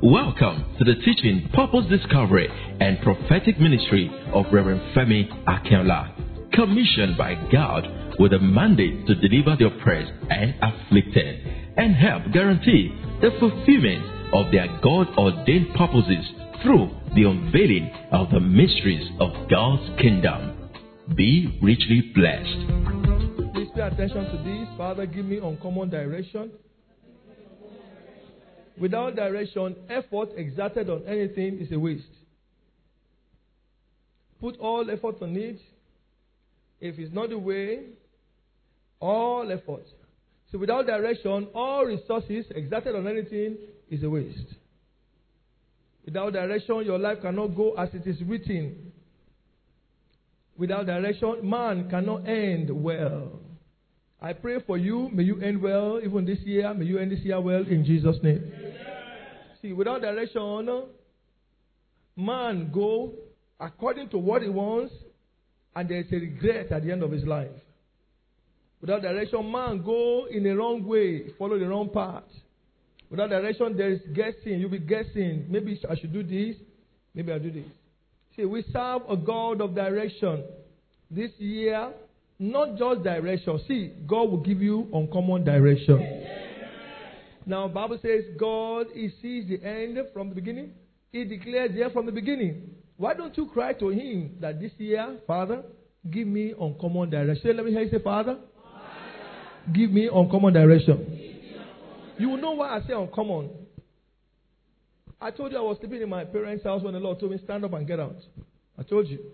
Welcome to the teaching, purpose discovery, and prophetic ministry of Reverend Femi Akinola, commissioned by God with a mandate to deliver the oppressed and afflicted and help guarantee the fulfillment of their God-ordained purposes through the unveiling of the mysteries of God's kingdom. Be richly blessed. Please pay attention to this. Father, give me uncommon direction. Without direction, effort exerted on anything is a waste. Put all effort on it. If it's not the way, all effort. So without direction, all resources exerted on anything is a waste. Without direction, your life cannot go as it is written. Without direction, man cannot end well. I pray for you. May you end well even this year. May you end this year well in Jesus' name. Amen. See, without direction, man go according to what he wants, and there is a regret at the end of his life. Without direction, man go in the wrong way, follow the wrong path. Without direction, there is guessing. You'll be guessing. Maybe I should do this. Maybe I'll do this. See, we serve a God of direction. This year, not just direction. See, God will give you uncommon direction. Now, the Bible says God, He sees the end from the beginning. He declares the end from the beginning. Why don't you cry to Him that this year, Father, give me uncommon direction? Let me hear you say, Father, give me uncommon direction. You will know why I say uncommon. I told you I was sleeping in my parents' house when the Lord told me, stand up and get out. I told you.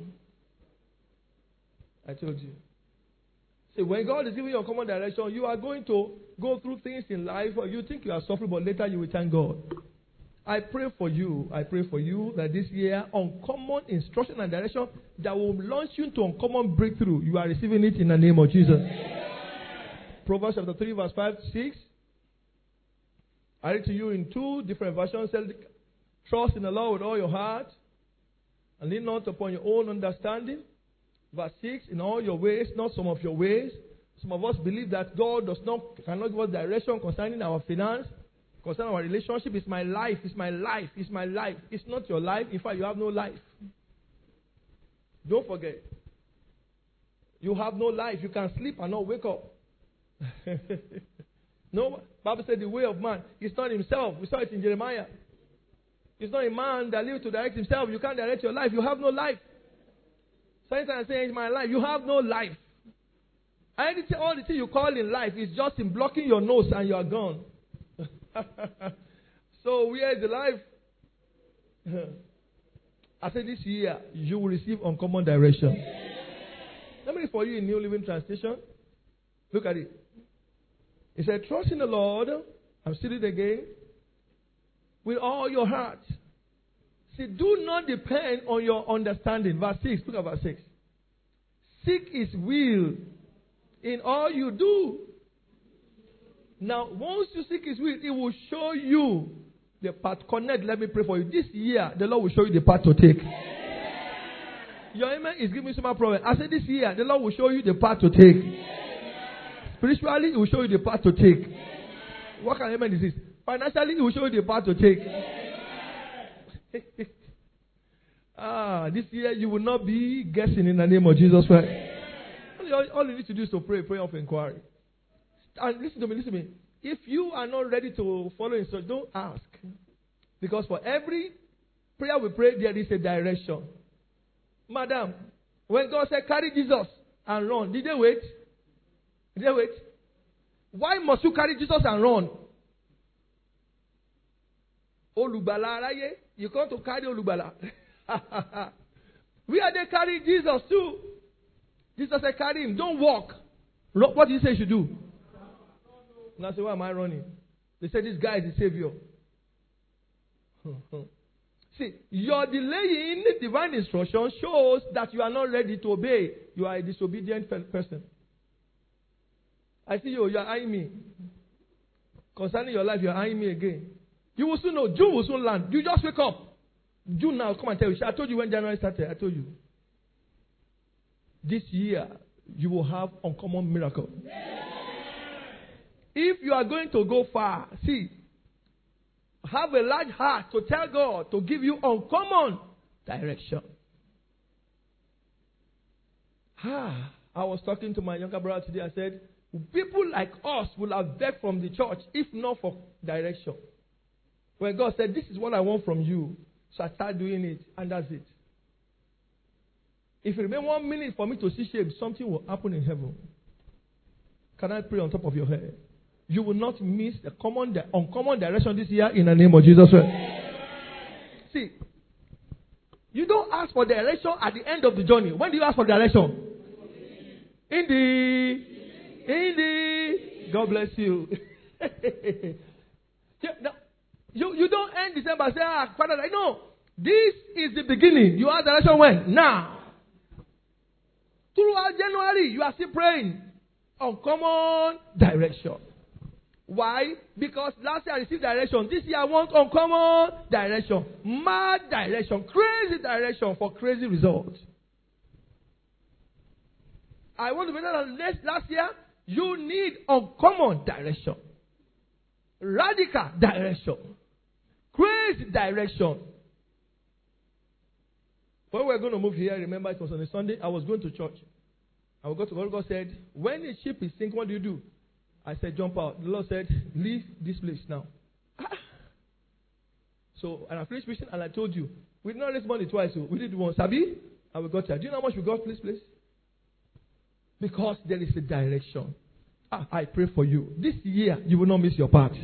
See, when God is giving you uncommon direction, you are going to go through things in life. You think you are suffering, but later you will thank God. I pray for you that this year, uncommon instruction and direction that will launch you into uncommon breakthrough, you are receiving it in the name of Jesus. Proverbs chapter 3, verse 5 to 6. I read to you in two different versions. Trust in the Lord with all your heart and lean not upon your own understanding. Verse 6, in all your ways, not some of your ways. Some of us believe that God cannot give us direction concerning our finance, concerning our relationship. It's my life. It's not your life. In fact, you have no life. Don't forget. You have no life. You can sleep and not wake up. No, Bible said the way of man is not himself. We saw it in Jeremiah. It's not a man that lives to direct himself. You can't direct your life. You have no life. Sometimes I say it's my life. You have no life. All the thing you call in life is just in blocking your nose and you are gone. So where is the life? I said this year you will receive uncommon direction. Let me read for you in New Living Translation. Look at it. It said, trust in the Lord. I'm still it again. With all your heart. See, do not depend on your understanding. Verse 6. Look at verse 6. Seek His will in all you do. Now, once you seek His will, He will show you the path. Connect, let me pray for you. This year, the Lord will show you the path to take. Your amen is giving me some problem. I said this year, the Lord will show you the path to take. Spiritually, He will show you the path to take. What kind of amen is this? Financially, He will show you the path to take. This year you will not be guessing in the name of Jesus Christ. All you need to do is to pray of inquiry. And listen to me. If you are not ready to follow instructions, don't ask. Because for every prayer we pray, there is a direction. Madam, when God said carry Jesus and run, did they wait? Why must you carry Jesus and run? Olubala araye, you come to carry Olubala. We are there carrying Jesus too. Jesus said, carry Him. Don't walk. Look, what did He say you should do? And I said, why am I running? They said, this guy is the Savior. See, your delaying divine instruction shows that you are not ready to obey. You are a disobedient person. I see you are eyeing me. Concerning your life, you are eyeing me again. You will soon know. June will soon land. You just wake up. June now, come and tell you. I told you when January started. I told you. This year, you will have uncommon miracle. If you are going to go far, see, have a large heart to tell God to give you uncommon direction. I was talking to my younger brother today. I said, people like us will have begged from the church if not for direction. When God said, this is what I want from you, so I start doing it, and that's it. If it remains 1 minute for me to see shape, something will happen in heaven. Can I pray on top of your head? You will not miss the uncommon direction this year in the name of Jesus. See, you don't ask for direction at the end of the journey. When do you ask for direction? In the God bless you. You don't end December and say, Father, no. This is the beginning. You ask direction when? Now. Throughout January, you are still praying uncommon direction. Why? Because last year I received direction. This year I want uncommon direction. Mad direction. Crazy direction for crazy results. I want to be better than last year. You need uncommon direction. Radical direction. Crazy direction. When we were going to move here, remember it was on a Sunday, I was going to church. I would go to God. God said, when a ship is sinking, what do you do? I said, jump out. The Lord said, leave this place now. So, and I finished preaching, and I told you, we did not raise money twice. So we did one. Sabi? And we got here. Do you know how much we got, please? Because there is a direction. I pray for you. This year, you will not miss your part.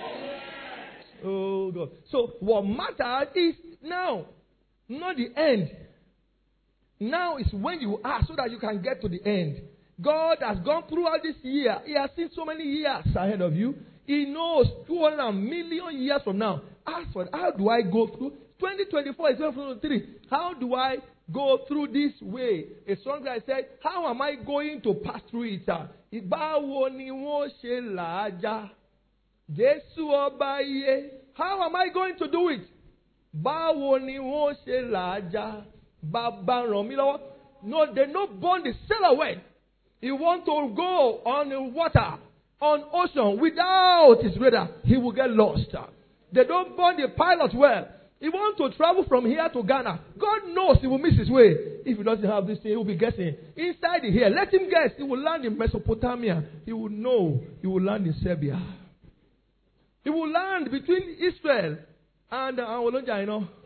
Oh, God. So, what matters is now, not the end. Now is when you ask so that you can get to the end. God has gone throughout this year. He has seen so many years ahead of you. He knows 200 million years from now. Ask for it. How do I go through? 2024 is 2023. How do I go through this way? A song guy said, how am I going to pass through it? Báwo ni wọ́n ṣe là á já? Jésù ọba iye. How am I going to do it? Báwo ni wọ́n ṣe là á já? Bàbá ràn mí lọ́wọ́. No, they don't burn the sail away. He wants to go on the water, on ocean, without his radar. He will get lost. They don't burn the pilot well. He wants to travel from here to Ghana. God knows he will miss his way. If he doesn't have this thing, he will be guessing. Inside here, let him guess. He will land in Mesopotamia. He will know. He will land in Serbia. He will land between Israel and Awoloja, you know.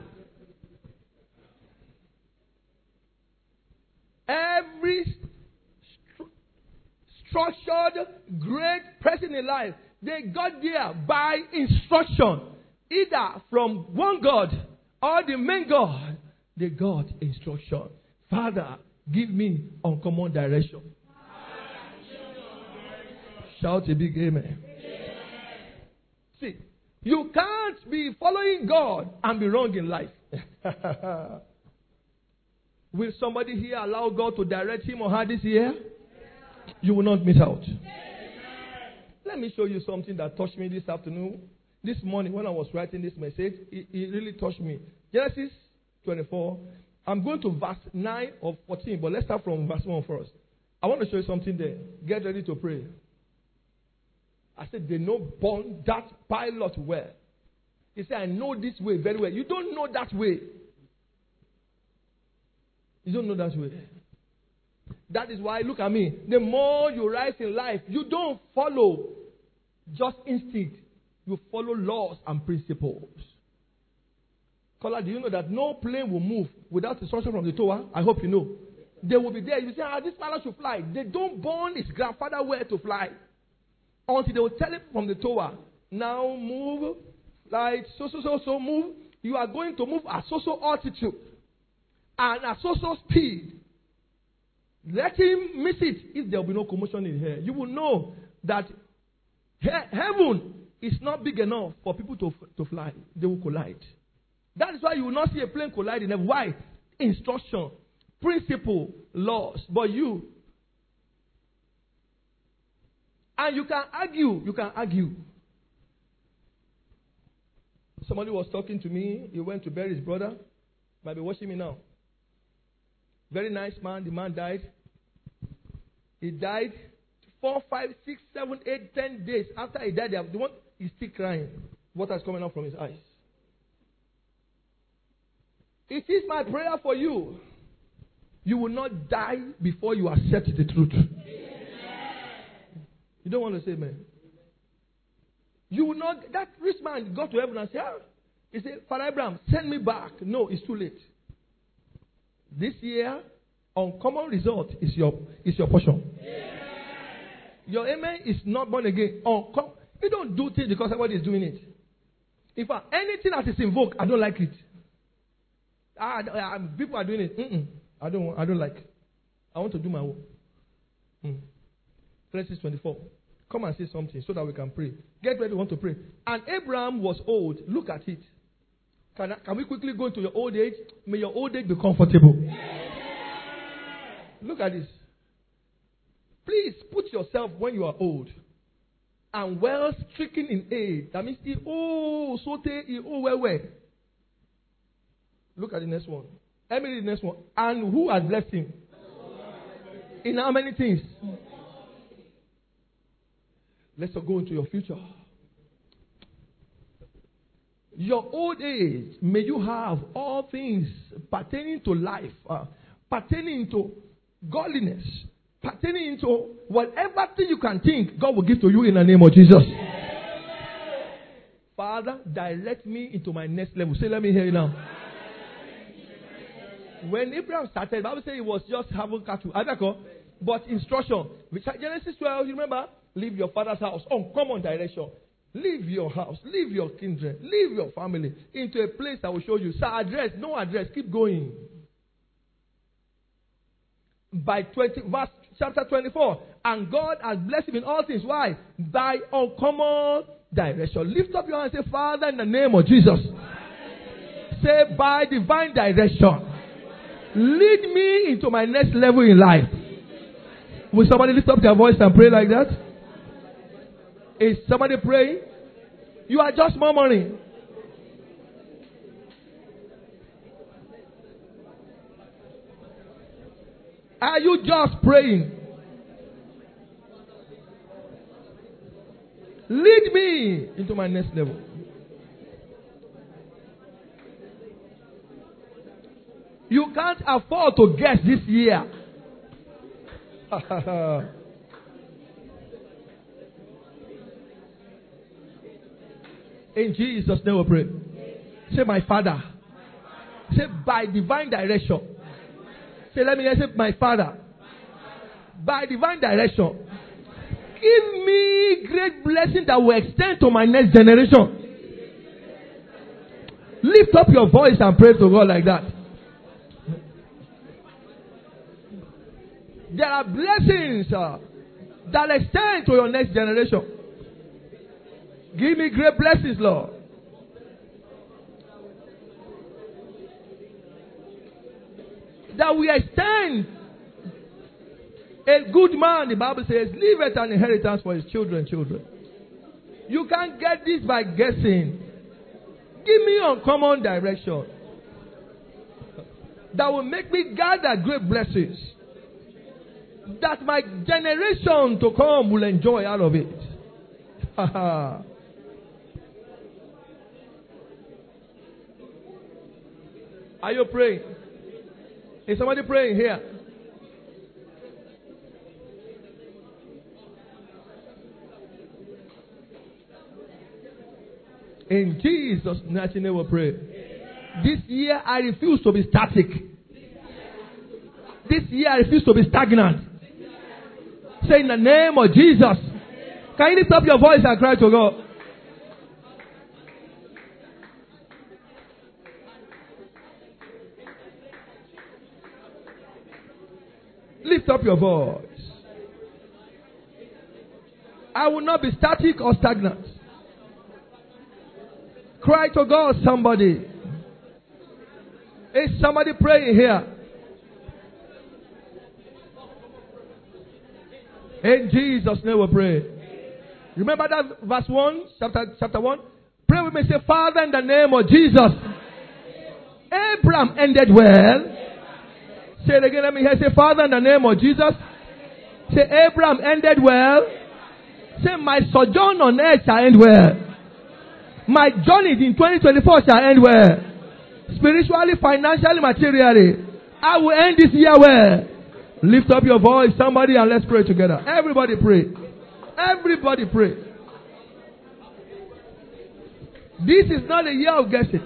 Every structured, great person in life, they got there by instruction. Either from one God or the main God, they got instruction. Father, give me uncommon direction. Shout a big amen. See, you can't be following God and be wrong in life. Will somebody here allow God to direct him or her this year? You will not miss out. Let me show you something that touched me this afternoon. This morning when I was writing this message, it really touched me. Genesis 24. I'm going to verse 9 or 14, but let's start from verse 1 first. I want to show you something there. Get ready to pray. I said, they know born that pilot well. He said, I know this way very well. You don't know that way. You don't know that way. That is why, look at me. The more you rise in life, you don't follow just instinct. You follow laws and principles. Caller, do you know that no plane will move without instruction from the tower? I hope you know. They will be there. You say, this pilot should fly. They don't born his grandfather where to fly. Until they will tell him from the tower, now move, like so move. You are going to move at so altitude and at so speed. Let him miss it if there will be no commotion in here. You will know that heaven is not big enough for people to fly. They will collide. That is why you will not see a plane collide in heaven. Why? Instruction, principle, laws. But you, and you can argue. Somebody was talking to me. He went to bury his brother. Might be watching me now. Very nice man. The man died. He died 4, 5, 6, 7, 8, 10 days after he died. The one is still crying. Water is coming out from his eyes. It is my prayer for you. You will not die before you accept the truth. You don't want to say amen. You will not. That rich man got to heaven and said, he said, Father Abraham, send me back. No, it's too late. This year, uncommon result is your portion. Your amen is not born again. You don't do things because somebody is doing it. In fact, anything that is invoked, I don't like it. People are doing it. I don't like it. I want to do my own. Genesis 24. Come and say something so that we can pray. Get ready, we want to pray. And Abraham was old. Look at it. Can we quickly go into your old age? May your old age be comfortable. Look at this. Please put yourself when you are old and well stricken in age. That means well. Look at the next one. Emily, the next one. And who has blessed him? In how many things? Let's go into your future. Your old age, may you have all things pertaining to life, pertaining to godliness, pertaining to whatever thing you can think, God will give to you in the name of Jesus. Father, direct me into my next level. Say, let me hear you now. When Abraham started, the Bible says he was just having cattle. But instruction. Genesis 12, you remember? Leave your father's house. Uncommon direction. Leave your house. Leave your kindred. Leave your family into a place I will show you. Sir, address. No address. Keep going. By verse chapter 24. And God has blessed him in all things. Why? By uncommon direction. Lift up your hand and say, Father, in the name of Jesus. Say, by divine direction. Lead me into my next level in life. Will somebody lift up their voice and pray like that? Is somebody praying? You are just murmuring. Are you just praying? Lead me into my next level. You can't afford to guess this year. In Jesus' name we pray. Say, my Father. Say, by divine direction. Say, let me hear. Say, my Father. By divine direction. Give me great blessing that will extend to my next generation. Lift up your voice and pray to God like that. There are blessings that extend to your next generation. Give me great blessings, Lord. That we extend. A good man, the Bible says, leaveth an inheritance for his children. You can't get this by guessing. Give me uncommon direction. That will make me gather great blessings. That my generation to come will enjoy out of it. Are you praying? Is somebody praying here? In Jesus' name we pray. This year I refuse to be static. This year I refuse to be stagnant. Say, in the name of Jesus. Can you lift up your voice and cry to God? Lift up your voice. I will not be static or stagnant. Cry to God, somebody. Is somebody praying here? In Jesus' name we pray. Remember that verse 1, chapter 1? Pray with me, say, Father, in the name of Jesus. Abraham ended well. Say it again, let me hear. Say, Father, in the name of Jesus. Say, Abraham ended well. Say, my sojourn on earth shall end well. My journey in 2024 shall end well. Spiritually, financially, materially. I will end this year well. Lift up your voice, somebody, and let's pray together. Everybody pray. Everybody pray. This is not a year of guessing.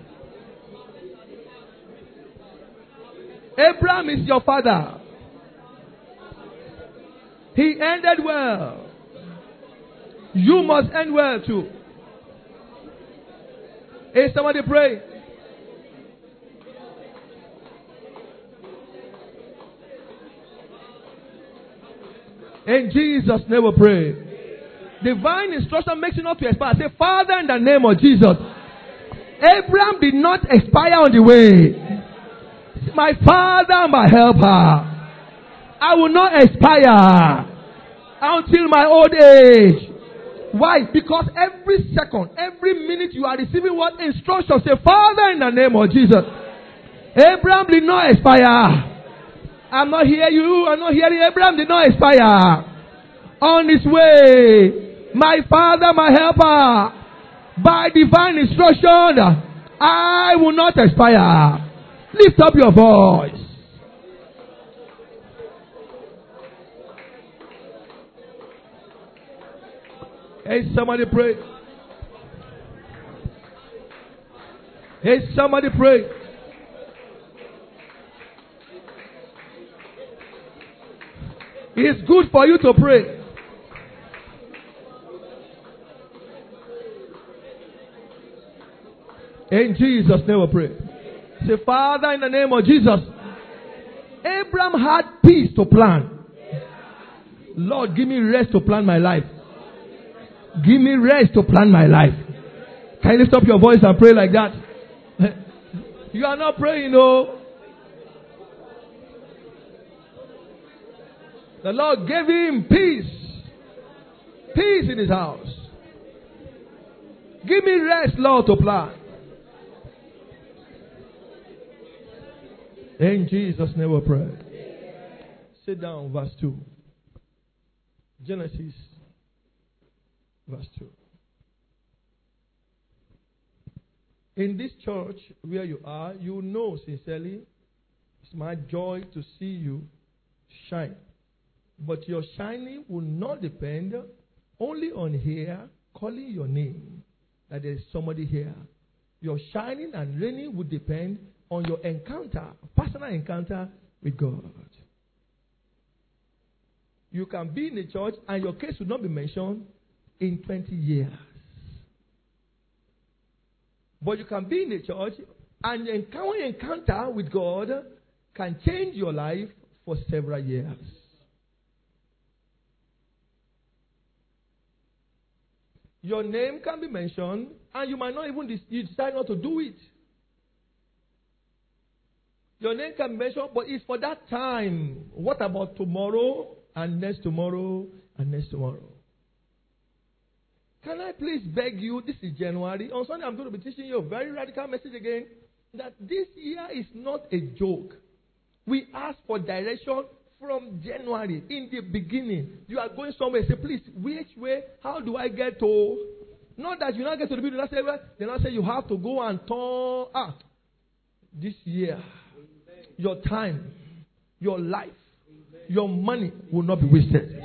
Abraham is your father. He ended well. You must end well too. Hey, somebody pray. In Jesus' name we pray. Divine instruction makes you not to expire. Say, Father, in the name of Jesus. Abraham did not expire on the way. My Father, my helper. I will not expire until my old age. Why? Because every second, every minute you are receiving what instruction. Say, Father, in the name of Jesus. Abraham did not expire. I'm not hearing you. I'm not hearing Abraham did not expire. On his way, my Father, my helper, by divine instruction, I will not expire. Lift up your voice. Hey, somebody pray. Hey, somebody pray. It's good for you to pray. In Jesus' name we pray. Say, Father, in the name of Jesus. Abraham had peace to plan. Lord, give me rest to plan my life. Give me rest to plan my life. Can you lift up your voice and pray like that? You are not praying, no. The Lord gave him peace. Peace in his house. Give me rest, Lord, to plan. In Jesus' name we pray. Sit down, verse 2. Genesis, verse 2. In this church where you are, you know sincerely, it's my joy to see you shine. But your shining will not depend only on here calling your name, that there is somebody here. Your shining and reigning will depend on your encounter, personal encounter with God. You can be in the church and your case will not be mentioned in 20 years. But you can be in the church and your encounter with God can change your life for several years. Your name can be mentioned and you might not even you decide not to do it. Your name can be mentioned, but it's for that time. What about tomorrow and next tomorrow and next tomorrow? Can I please beg you, this is January. On Sunday I'm going to be teaching you a very radical message again. That this year is not a joke. We ask for direction from January. In the beginning, you are going somewhere. Say, please, which way? How do I get to? Not that you not get to the building. They not say you have to go and turn. This year, your time, your life, your money will not be wasted.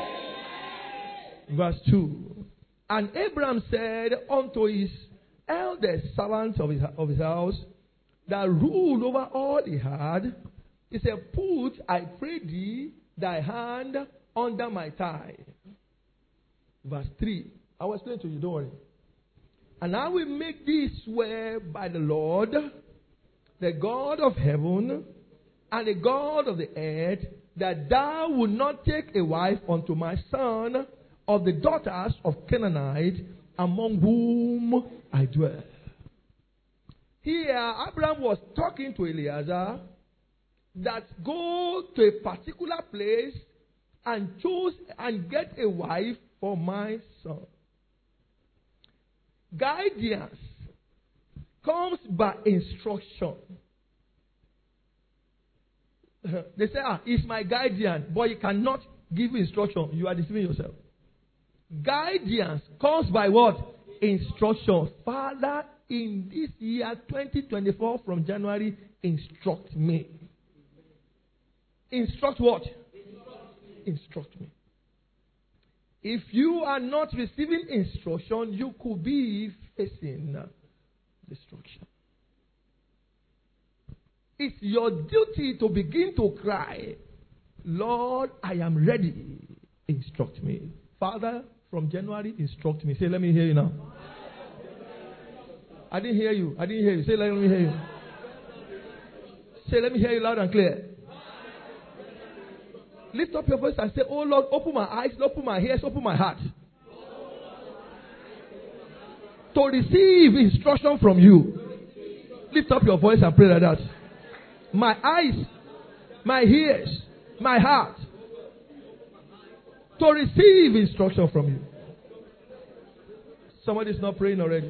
Verse 2. And Abraham said unto his eldest servants of his house that ruled over all he had, he said, put, I pray thee, thy hand under my thigh. Verse 3. I will explain to you, don't worry. And I will make thee swear by the Lord, the God of heaven, and the God of the earth, that thou wilt not take a wife unto my son of the daughters of Canaanite, among whom I dwell. Here, Abraham was talking to Eliezer that go to a particular place and choose and get a wife for my son. Guidance comes by instruction. They say, it's my guardian, but you cannot give instruction. You are deceiving yourself. Guidance comes by what? Instruction. Father, in this year 2024 from January, instruct me. Instruct what? Instruct me. If you are not receiving instruction, you could be facing destruction. It's your duty to begin to cry, Lord, I am ready. Instruct me. Father, from January, instruct me. Say, let me hear you now. I didn't hear you. I didn't hear you. Say, let me hear you. Say, let me hear you loud and clear. Lift up your voice and say, oh Lord, open my eyes, open my ears, open my heart. To receive instruction from you. Lift up your voice and pray like that. My eyes, my ears, my heart. To receive instruction from you. Somebody's not praying already.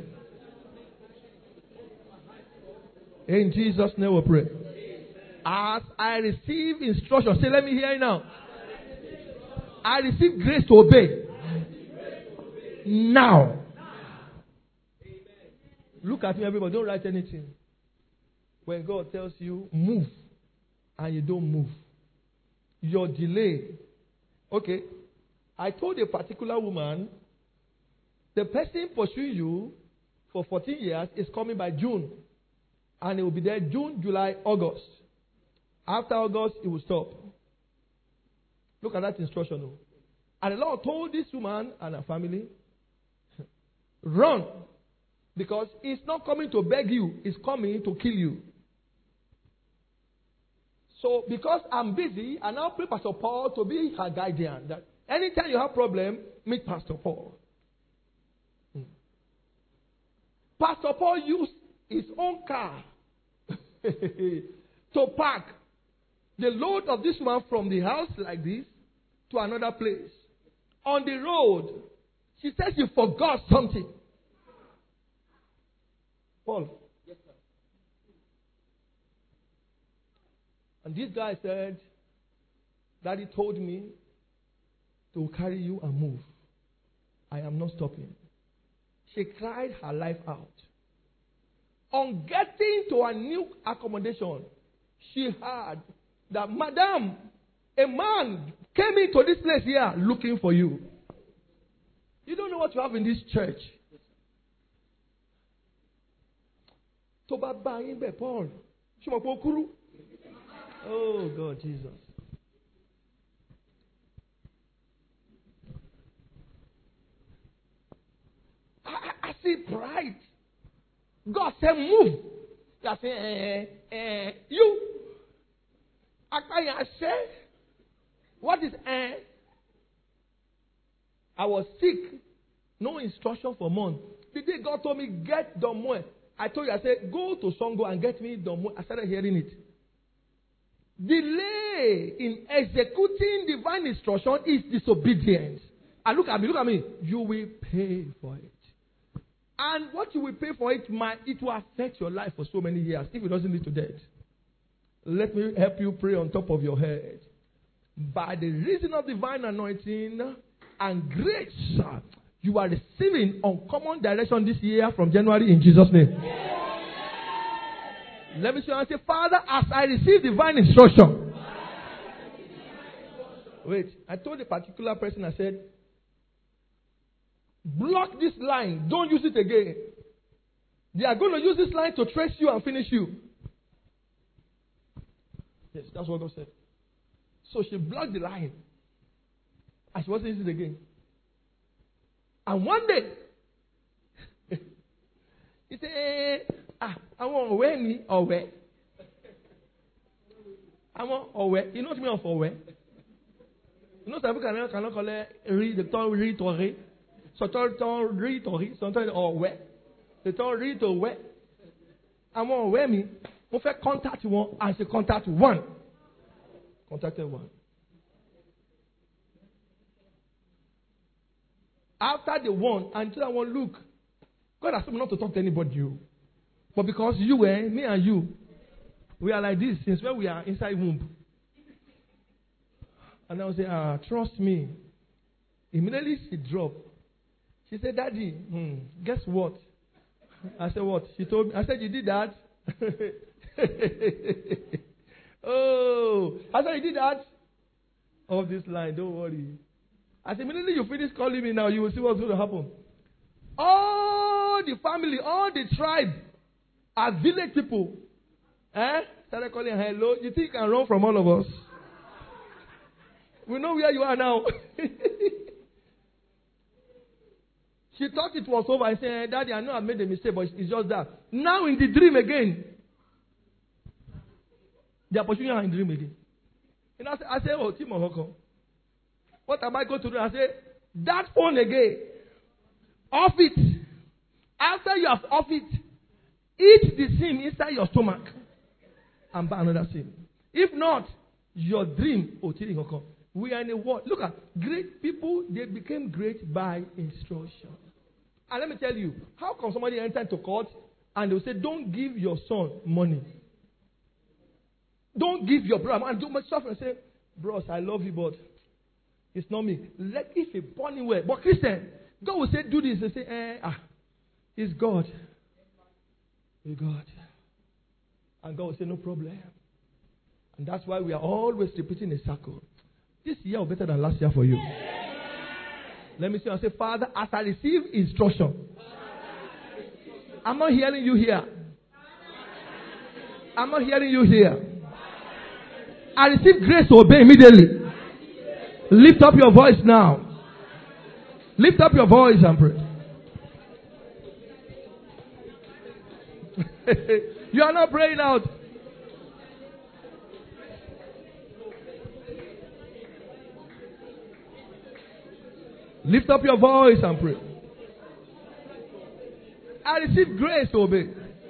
In Jesus' name we pray. As I receive instruction, say, let me hear you now. I receive grace to obey. Now. Look at me, everybody. Don't write anything. When God tells you, move, and you don't move, your delay. Okay. I told a particular woman, the person pursuing you for 14 years is coming by June. And it will be there June, July, August. After August, it will stop. Look at that instruction. And the Lord told this woman and her family, run. Because it's not coming to beg you, it's coming to kill you. So, because I'm busy, I now pray Pastor Paul to be her guardian. That anytime you have problem, meet Pastor Paul. Pastor Paul used his own car to park the load of this one from the house like this to another place. On the road, she said she forgot something. Paul. Yes, sir. And this guy said, Daddy told me to carry you and move. I am not stopping. She cried her life out. On getting to a new accommodation, she heard that, Madam, a man came into this place here looking for you. You don't know what you have in this church. Paul. Oh, God, Jesus. I see pride. God said, move. I say, you. I say, what is I was sick. No instruction for months. The day God told me, get Domwe. I told you, I said, go to Songo and get me Domwe. I started hearing it. Delay in executing divine instruction is disobedience. And look at me. You will pay for it. And what you will pay for it, it will affect your life for so many years if it doesn't lead to death. Let me help you pray on top of your head. By the reason of divine anointing and grace, you are receiving uncommon direction this year from January in Jesus' name. Let me see and say, Father, as I receive divine instruction. Wait, I told a particular person, I said, block this line. Don't use it again. They are going to use this line to trace you and finish you. Yes, that's what God said. So she blocked the line. And she wasn't using it again. And one day, he said, I want to wear me or wear. I want to wear. You know what I mean of wear? You know some people cannot call it read the tongue read or read. Sometimes read or read. Sometimes or wear. The tongue read or wear. I want to wear me. We fait contact one and she contact one. Contacted one. After the one, and to that one, look, God has told me not to talk to anybody. But because you, me and you, we are like this since when we are inside womb. And I will say, trust me. Immediately she dropped. She said, Daddy, guess what? I said, what? She told me. I said, you did that? Oh, I said, you did that? Off this line, don't worry. I said, immediately you finish calling me now, you will see what's going to happen. All the family, all the tribe, are village people. Started calling her, hello. You think you can run from all of us? We know where you are now. She thought it was over. I said, Daddy, I know I made a mistake, but it's just that. Now in the dream again. They are pursuing her in the dream again. And I said, oh, Timo Hoko. What am I going to do? I said, that phone again. Off it. After you have off it, eat the sim inside your stomach. And buy another sim. If not, your dream, oh, Timo Hoko. We are in a world. Look at great people, they became great by instruction. And let me tell you, how come somebody enter into court and they will say, don't give your son money? Don't give your brother and do much stuff and say, bros, I love you, but it's not me. Let if a born way. But Christian, God will say, do this. They say, it's God. It's God. And God will say, no problem. And that's why we are always repeating a circle. This year was better than last year for you. Let me see and say, Father, as I receive instruction, I'm not hearing you here. I'm not hearing you here. I receive grace to obey immediately. Lift up your voice now. Lift up your voice and pray. You are not praying out. Lift up your voice and pray. I receive grace to obey.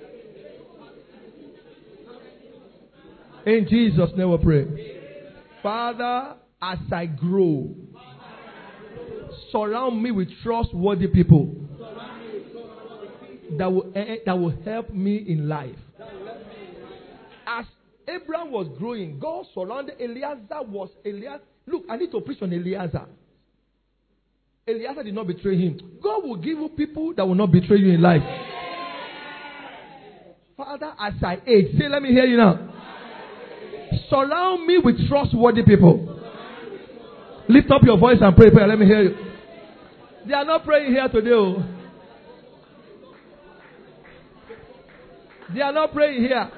In Jesus' name we pray. Father, as I grow, surround me with trustworthy people that will help me in life. As Abraham was growing, God surrounded Eliezer. Look, I need to preach on Eliezer. Eliezer did not betray him. God will give you people that will not betray you in life. Father, as I age, say, let me hear you now. Surround me with trustworthy people. Lift up your voice and pray. Let me hear you. They are not praying here today. Oh. They are not praying here.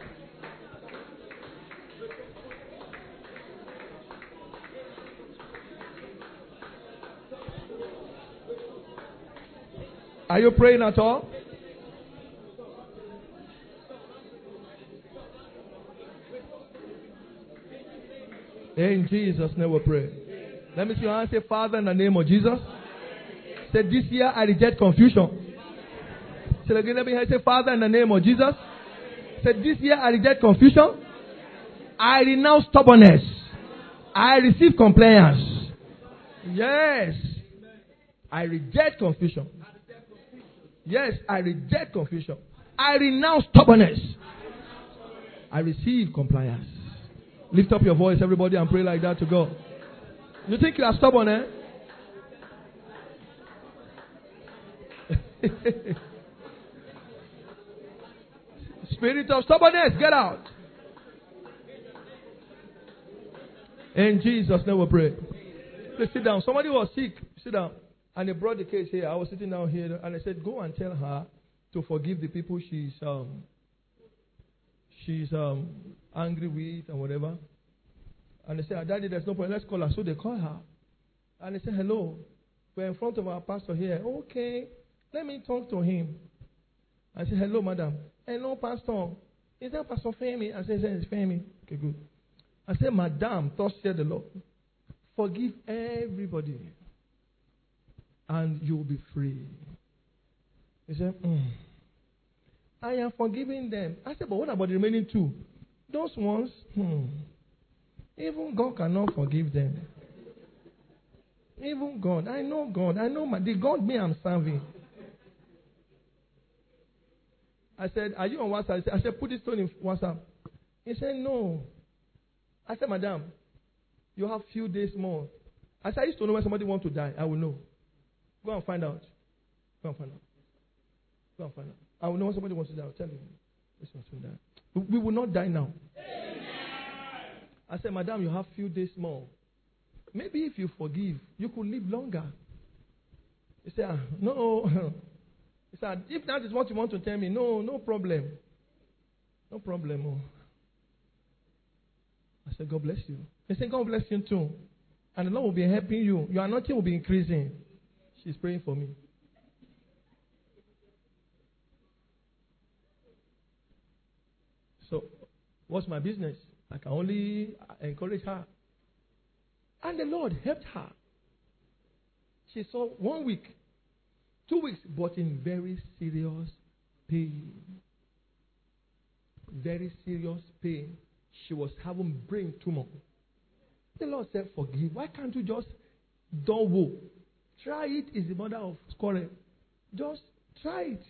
Are you praying at all? In Jesus' name we pray. Let me see your hand. Say, Father, in the name of Jesus. Say, this year I reject confusion. Say again, let me hear. Say, Father, in the name of Jesus. Say, this year I reject confusion. I renounce stubbornness. I receive compliance. Yes. I reject confusion. Yes, I reject confusion. I renounce stubbornness. I receive compliance. Lift up your voice, everybody, and pray like that to God. You think you are stubborn, eh? Spirit of stubbornness, get out. In Jesus' name we pray. Please sit down. Somebody was sick. Sit down. And they brought the case here. I was sitting down here and I said, go and tell her to forgive the people she's angry with and whatever. And they said, Daddy, there's no point. Let's call her. So they call her. And they said, hello. We're in front of our pastor here. Okay. Let me talk to him. I said, hello, madam. Hello, pastor. Is that Pastor Femi? I said, it's Femi. Okay, good. I said, madam, thus said the Lord, forgive everybody. And you will be free. He said, I am forgiving them. I said, but what about the remaining two? Those ones, even God cannot forgive them. Even God. I know God. I know the God me I'm serving. I said, are you on WhatsApp? I said, put this phone in WhatsApp. He said, no. I said, madam, you have few days more. I said, I used to know when somebody wants to die. I will know. Go and find out. Go and find out. Go and find out. I will know when somebody wants to die. I'll tell you. This one's going to die. We will not die now. I said, Madam, you have few days more. Maybe if you forgive, you could live longer. He said, no. He said, if that is what you want to tell me, no problem. No problem. Oh. I said, God bless you. He said, God bless you too. And the Lord will be helping you. Your anointing will be increasing. She's praying for me. So, what's my business? I can only encourage her. And the Lord helped her. She saw 1 week, 2 weeks, but in very serious pain. Very serious pain. She was having brain tumor. The Lord said, forgive. Why can't you just don't woe? Try it is the mother of quarrel. Just try it.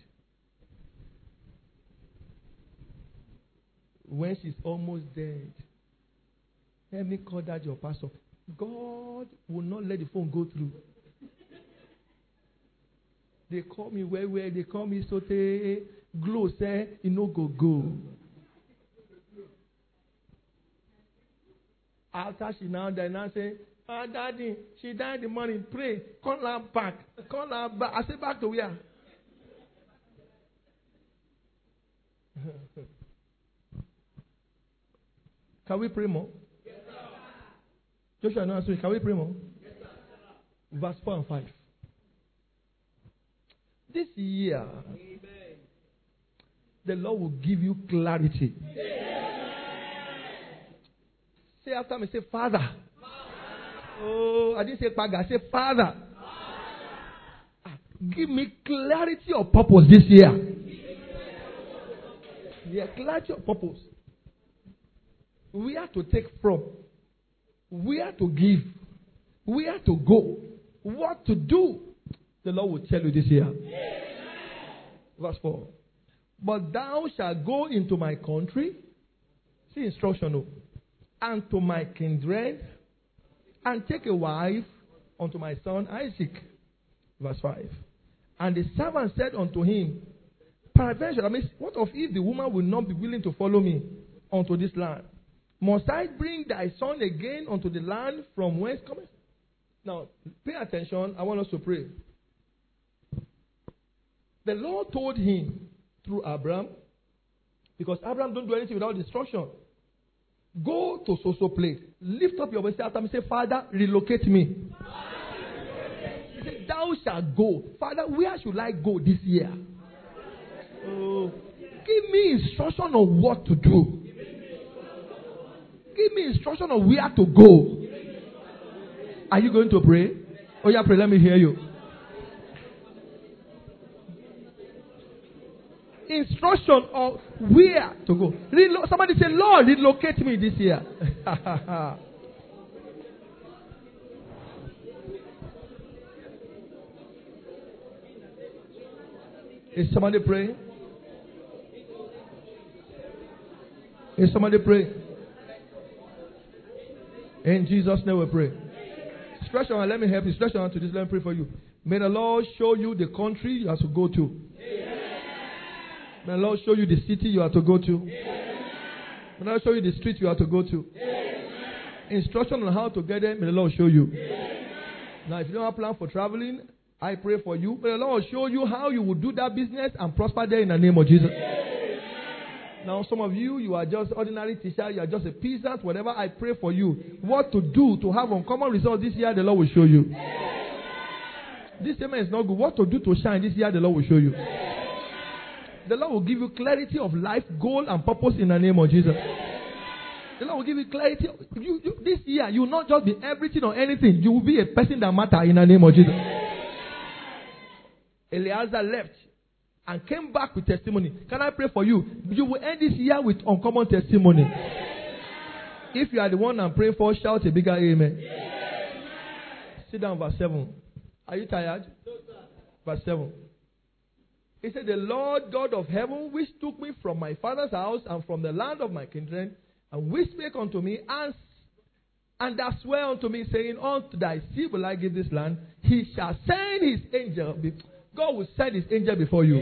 When she's almost dead, let me call that your pastor. God will not let the phone go through. They call me where they call me sote glow say you no go. After she now died, now say, Daddy, she died in the morning. Pray, call her back. Call her back. I say back to where? Can we pray more? Yes, sir. Joshua, no, can we pray more? Yes, sir. Verse 4 and 5. This year, amen, the Lord will give you clarity. Amen. Say after me, say, Father. Father. Oh, I didn't say Paga, I say, Father. Give me clarity of purpose this year. Yeah, clarity of purpose. Where to take from, where to give, where to go, what to do. The Lord will tell you this year. Amen. Verse 4. But thou shalt go into my country, see instruction, and to my kindred, and take a wife unto my son Isaac. Verse 5. And the servant said unto him, peradventure, what of if the woman will not be willing to follow me unto this land? Must I bring thy son again unto the land from whence cometh? Now, pay attention. I want us to pray. The Lord told him through Abraham, because Abraham don't do anything without instruction. Go to so place. Lift up your voice after me. Say, Father, relocate me. He said, thou shalt go. Father, where should I go this year? Oh, give me instruction on what to do. Give me instruction on where to go. Are you going to pray? Oh yeah, pray. Let me hear you. Instruction of where to go. Somebody say, Lord, relocate me this year. Is somebody praying? Is somebody praying? In Jesus' name we pray. Stretch your hand. Let me help you. Stretch your hand to this. Let me pray for you. May the Lord show you the country you have to go to. May the Lord show you the city you have to go to. May the Lord show you the street you have to go to. Instruction on how to get there. May the Lord show you. Now, if you don't have plan for traveling, I pray for you. May the Lord show you how you will do that business and prosper there in the name of Jesus. Now, some of you, you are just ordinary teacher, you are just a peasant, whatever. I pray for you. What to do to have uncommon results this year, the Lord will show you. This statement is not good. What to do to shine this year, the Lord will show you. The Lord will give you clarity of life, goal, and purpose in the name of Jesus. The Lord will give you clarity. This year, you will not just be everything or anything. You will be a person that matters in the name of Jesus. Eliezer left and came back with testimony. Can I pray for you? You will end this year with uncommon testimony. If you are the one I'm praying for, shout a bigger amen. Sit down, verse 7. Are you tired? Verse 7. He said, the Lord God of heaven, which took me from my father's house and from the land of my kindred, and which spake unto me, and that swear unto me, saying, unto thy seed will I give this land, he shall send his angel. God will send his angel before you.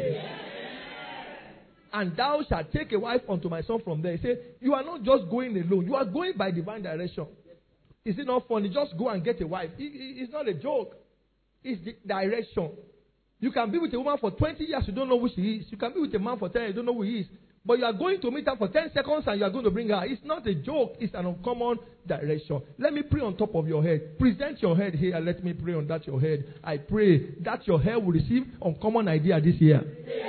And thou shalt take a wife unto my son from there. He said, you are not just going alone. You are going by divine direction. Is it not funny? Just go and get a wife. It's not a joke. It's the direction. You can be with a woman for 20 years, you don't know who she is. You can be with a man for 10 years, you don't know who he is. But you are going to meet her for 10 seconds and you are going to bring her. It's not a joke. It's an uncommon direction. Let me pray on top of your head. Present your head here and let me pray on that your head. I pray that your head will receive uncommon idea this year.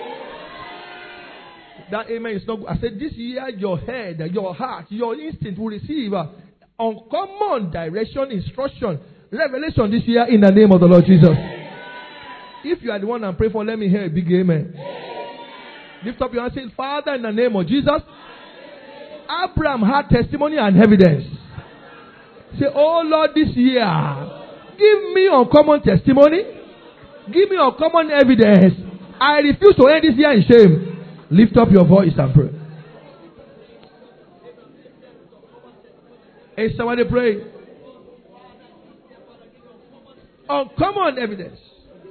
That amen is not good. I said this year your head, your heart, your instinct will receive uncommon direction, instruction, revelation this year in the name of the Lord Jesus. If you are the one I'm praying for, let me hear a big amen. Lift up your hand and say, Father, in the name of Jesus, Abraham had testimony and evidence. Say, oh Lord, this year, give me uncommon testimony. Give me uncommon evidence. I refuse to end this year in shame. Lift up your voice and pray. Hey, somebody pray. Uncommon evidence.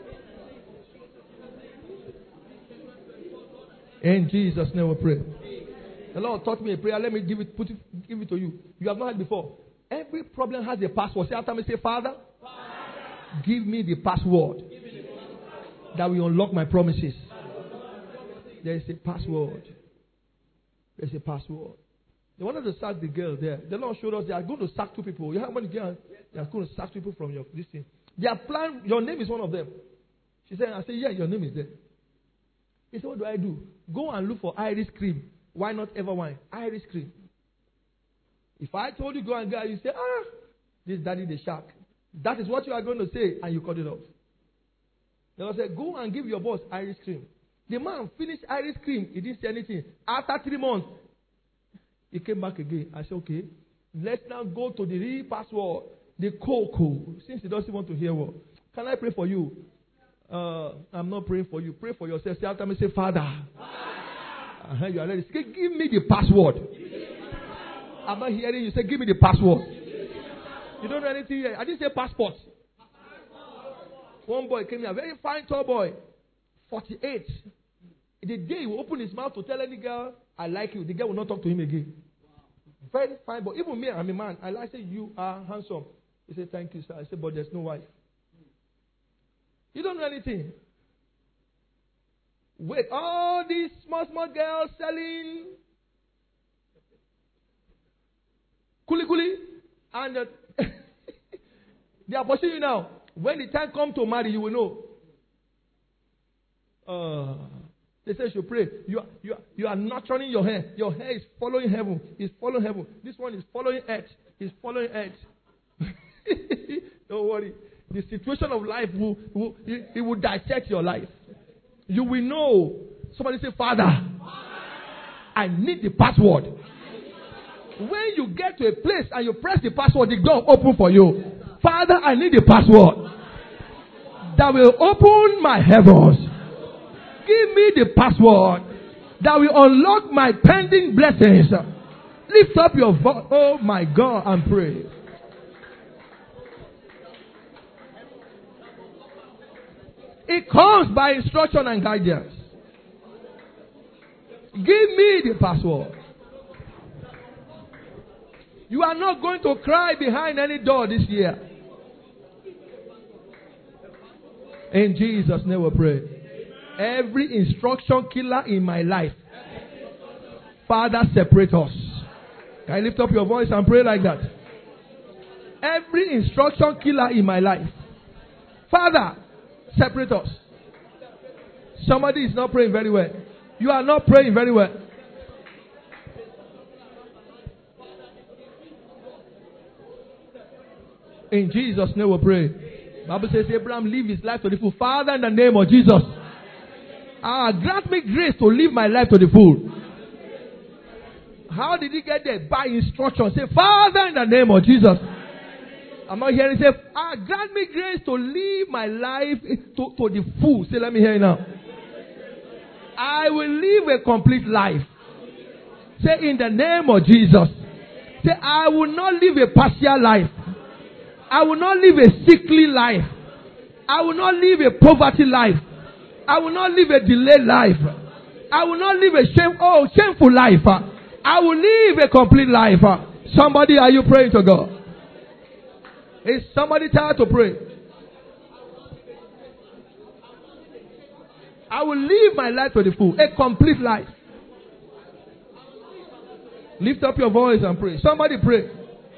In Jesus' name we pray. The Lord taught me a prayer. Let me give it to you. You have not heard before. Every problem has a password. Say after me, say, Father, give me the password that will unlock my promises. There is a password. There is a password. They wanted to sack the girl there. The Lord showed us they are going to sack 2 people. You have many girls? They are going to sack people from this thing. They are planning. Your name is one of them. She said, I said, yeah, your name is there. He said, what do I do? Go and look for Irish cream. Why not Everwine? Irish cream. If I told you go and get, you say, this daddy the shark. That is what you are going to say, and you cut it off. The Lord said, go and give your boss Irish cream. The man finished Irish cream. He didn't say anything. After 3 months, he came back again. I said, okay, let's now go to the real password, the cocoa. Since he doesn't want to hear what. Can I pray for you? I'm not praying for you. Pray for yourself. Say after me, say, Father. You are ready. Say, give me the password. I'm not hearing you. Say, give me the password. You don't know anything here. I didn't say passport. One boy came here, a very fine tall boy, 48. The day he will open his mouth to tell any girl, I like you, the girl will not talk to him again. Very fine boy. Even me, I'm a man. I like say, you are handsome. He said, thank you, sir. I said, but there's no wife. You don't know anything. Wait, all these small girls selling kuli, and they are pushing you now. When the time comes to marry, you will know. They say you should pray. You are nurturing your hair. Your hair is following heaven. It's following heaven. This one is following earth. It's following earth. Don't worry. The situation of life will dissect your life. You will know. Somebody say, Father, I need the password. When you get to a place and you press the password, the door open for you. Father, I need the password that will open my heavens. Give me the password that will unlock my pending blessings. Lift up your voice, oh my God, and pray. It comes by instruction and guidance. Give me the password. You are not going to cry behind any door this year. In Jesus' name we pray. Every instruction killer in my life, Father, separate us. Can you lift up your voice and pray like that? Every instruction killer in my life, Father, separate us. Somebody is not praying very well. You are not praying very well. In Jesus' name we pray. Bible says Abraham lived his life to the full. Father, in the name of Jesus, grant me grace to live my life to the full. How did he get there? By instruction. Say, Father, in the name of Jesus. I'm not hearing. Say, grant me grace to live my life to the full. Say, let me hear you now. I will live a complete life. Say, in the name of Jesus. Say, I will not live a partial life. I will not live a sickly life. I will not live a poverty life. I will not live a delayed life. I will not live a shameful life. I will live a complete life. Somebody, are you praying to God? Is somebody tired to pray? I will live my life to the full. A complete life. Lift up your voice and pray. Somebody pray.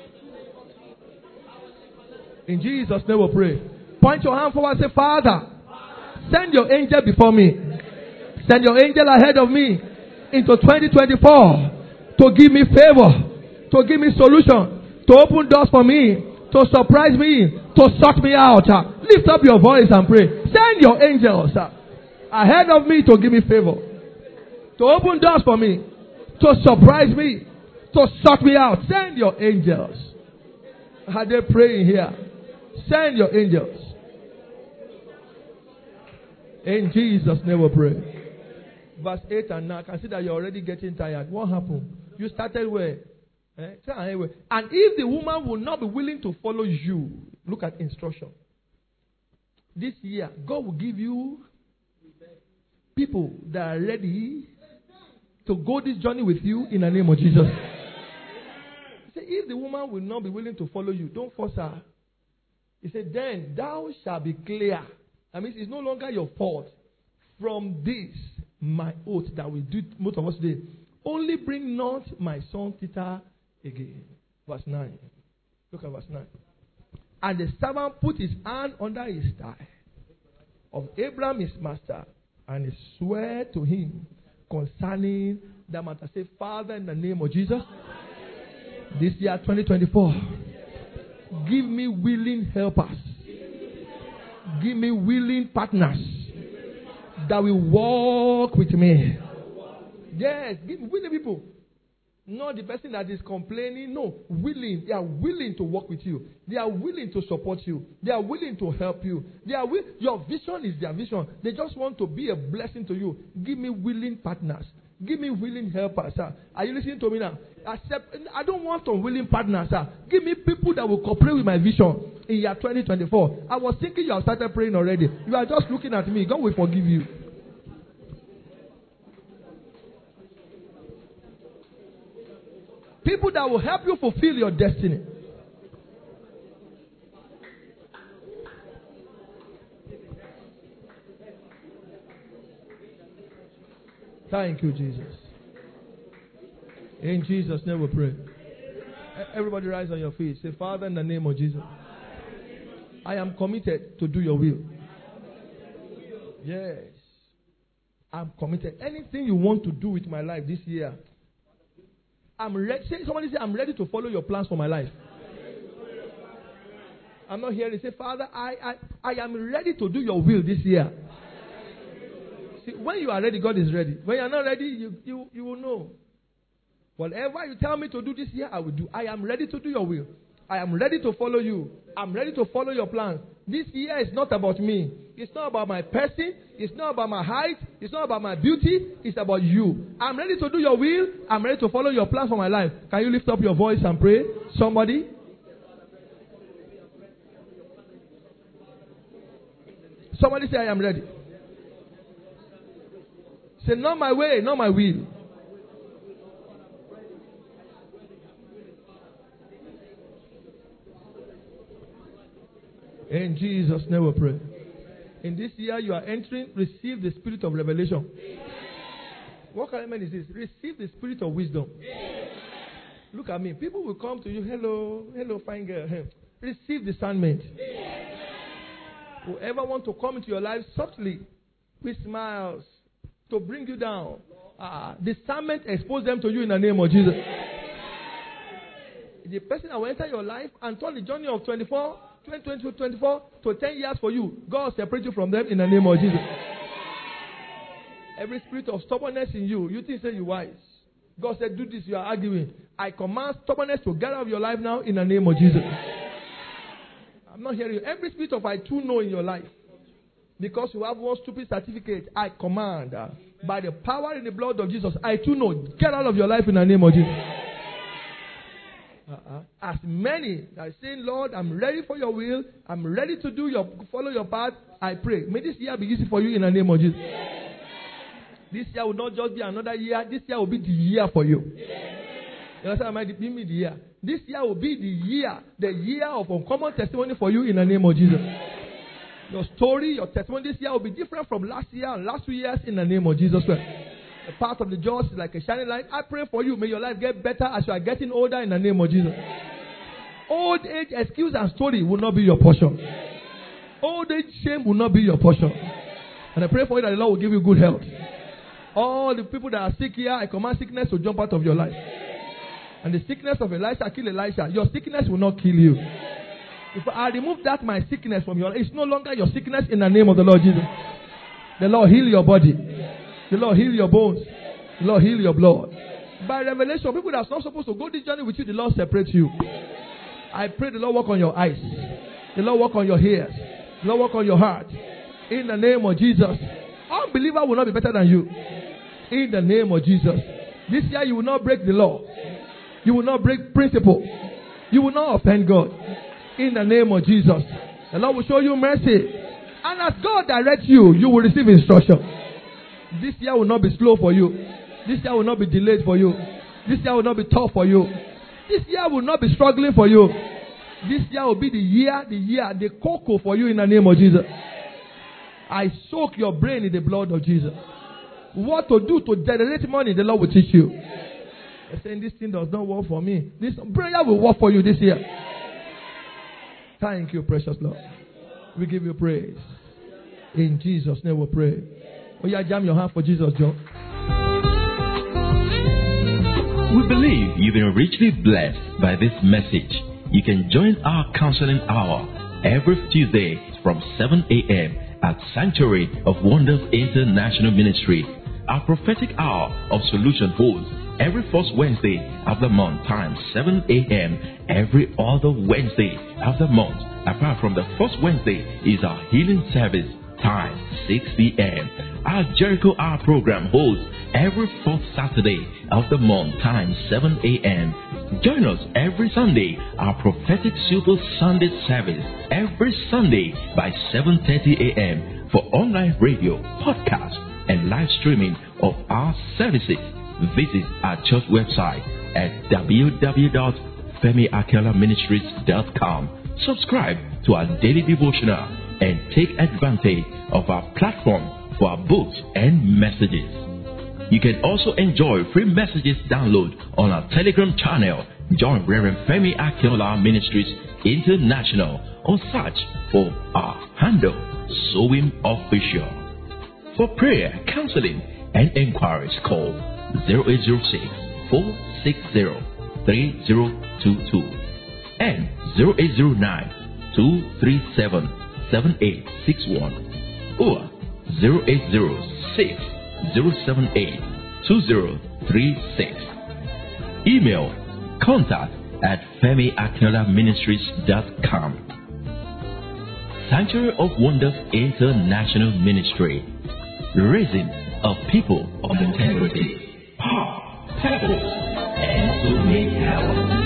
In Jesus' name we pray. Point your hand forward and say, Father, send your angel before me. Send your angel ahead of me into 2024 to give me favor, to give me solution, to open doors for me, to surprise me, to sort me out. Lift up your voice and pray. Send your angels ahead of me to give me favor, to open doors for me, to surprise me, to sort me out. Send your angels. Are they praying here? Send your angels. In Jesus' name we pray. Verse 8 and 9. I can see that you're already getting tired. What happened? You started where? And if the woman will not be willing to follow you, look at instruction. This year, God will give you people that are ready to go this journey with you in the name of Jesus. He said, if the woman will not be willing to follow you, don't force her. He said, then thou shalt be clear. That means it's no longer your fault. From this, my oath that we do most of us today, only bring not my son Peter again. Verse 9. Look at verse 9. And the servant put his hand under his thigh of Abraham his master, and he swore to him concerning that matter. Say, Father, in the name of Jesus, this year 2024, give me willing helpers. Give me willing partners that will walk with me. Yes, give me willing people. Not the person that is complaining. No, willing. They are willing to work with you. They are willing to support you. They are willing to help you. Your vision is their vision. They just want to be a blessing to you. Give me willing partners. Give me willing helpers. Are you listening to me now? I don't want unwilling partners. Give me people that will cooperate with my vision in year 2024. I was thinking you have started praying already. You are just looking at me. God will forgive you. People that will help you fulfill your destiny. Thank you, Jesus. In Jesus' name we pray. Everybody rise on your feet. Say, Father, in the name of Jesus, I am committed to do your will. Yes. I'm committed. Anything you want to do with my life this year, I'm ready. Somebody say, I'm ready to follow your plans for my life. I'm not hearing. Say, Father, I am ready to do your will this year. See, when you are ready, God is ready. When you are not ready, you will know. Whatever you tell me to do this year, I will do. I am ready to do your will. I am ready to follow you. I'm ready to follow your plans. This year is not about me. It's not about my person. It's not about my height. It's not about my beauty. It's about you. I'm ready to do your will. I'm ready to follow your plans for my life. Can you lift up your voice and pray? Somebody? Somebody say, I am ready. Say, not my way, not my will. In Jesus' name we pray. In this year you are entering, receive the spirit of revelation. What kind of man is this? Receive the spirit of wisdom. Look at me. People will come to you. Hello, fine girl. Receive discernment. Whoever want to come into your life softly, with smiles, to bring you down, discernment expose them to you in the name of Jesus. The person that will enter your life and turn the journey of 2024 to 10 years for you, God separate you from them in the name of Jesus. Every spirit of stubbornness in you, you think say you're wise. God said, do this, you are arguing. I command stubbornnness to get out of your life now in the name of Jesus. I'm not hearing you. Every spirit of I too know in your life, because you have one stupid certificate, I command by the power in the blood of Jesus, I too know, get out of your life in the name of Jesus. as many that are saying, Lord, I'm ready for your will, I'm ready to follow your path, I pray. May this year be easy for you in the name of Jesus. This year will not just be another year, this year will be the year for you. You understand? The year. This year will be the year of uncommon testimony for you in the name of Jesus. Your story, your testimony this year will be different from last year and last 2 years in the name of Jesus Christ. The path of the just is like a shining light. I pray for you. May your life get better as you are getting older in the name of Jesus. Old age excuse and story will not be your portion. Old age shame will not be your portion. And I pray for you that the Lord will give you good health. All the people that are sick here, I command sickness to jump out of your life. And the sickness of Elisha kill Elisha. Your sickness will not kill you. If I remove that my sickness from your life, it's no longer your sickness in the name of the Lord Jesus. The Lord heal your body. The Lord heal your bones. The Lord heal your blood. By revelation, people that are not supposed to go this journey with you, the Lord separates you. I pray the Lord work on your eyes. The Lord work on your ears. The Lord work on your heart. In the name of Jesus. Unbeliever will not be better than you. In the name of Jesus. This year you will not break the law. You will not break principle. You will not offend God. In the name of Jesus. The Lord will show you mercy. And as God directs you, you will receive instruction. This year will not be slow for you. This year will not be delayed for you. This year will not be tough for you. This year will not be struggling for you. This year will be the cocoa for you in the name of Jesus. I soak your brain in the blood of Jesus. What to do to generate money, the Lord will teach you. You're saying this thing does not work for me. This prayer will work for you this year. Thank you, precious Lord. We give you praise. In Jesus' name we pray. Oh yeah, jam your hand for Jesus, Joe. We believe you've been richly blessed by this message. You can join our counseling hour every Tuesday from 7 a.m. at Sanctuary of Wonders International Ministry. Our prophetic hour of solution holds every first Wednesday of the month, time 7 a.m. every other Wednesday of the month. Apart from the first Wednesday is our healing service, time 6 p.m. Our Jericho Hour program holds every fourth Saturday of the month, time 7 a.m. Join us every Sunday, our prophetic Super Sunday service, every Sunday by 7:30 a.m. for online radio, podcast, and live streaming of our services. Visit our church website at www.femiakelaministries.com. Subscribe to our daily devotional and take advantage of our platform for our books and messages. You can also enjoy free messages download on our Telegram channel. Join Reverend Femi Akinola Ministries International or search for our handle, Sowing Official. For prayer, counseling, and inquiries, call 0806-460-3022 and 0809-237-7861 or 0806-078-2036. Email contact@femiakinola ministries.com. Sanctuary of Wonders International Ministry, raising a people of integrity, power, purpose, and to make power.